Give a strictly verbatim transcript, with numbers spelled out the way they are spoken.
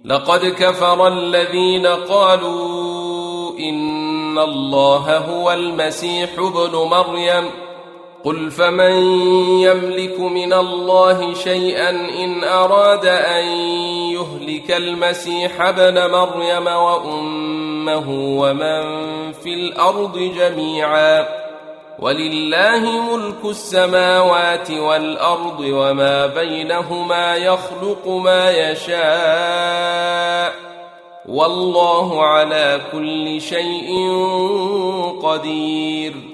لقد كفر الذين قالوا إن الله هو المسيح ابن مريم قل فمن يملك من الله شيئا إن أراد أن يهلك المسيح ابن مريم وأمه ومن في الأرض جميعا ولله ملك السماوات والأرض وما بينهما يخلق ما يشاء والله على كل شيء قدير.